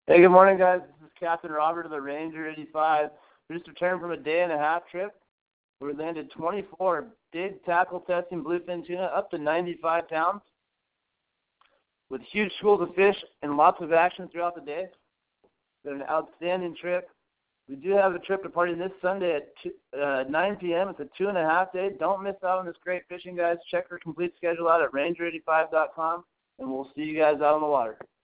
Hey, good morning, guys. This is Captain Robert of the Ranger 85. We just returned from a day-and-a-half trip. We landed 24 big tackle testing bluefin tuna up to 95 pounds with huge schools of fish and lots of action throughout the day. It's been an outstanding trip. We do have a trip departing this Sunday at 9 p.m. It's a 2.5 day. Don't miss out on this great fishing, guys. Check our complete schedule out at ranger85.com, and we'll see you guys out on the water.